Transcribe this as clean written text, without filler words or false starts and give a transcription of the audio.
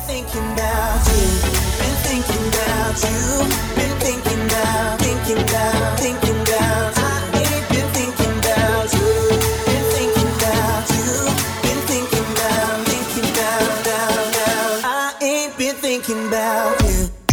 thinking about you. Been thinking about you. Been thinking about, thinking about, thinking about. I ain't been thinking about you. Been thinking about you. Been thinking about, thinking about, down, down. I ain't been thinking about you.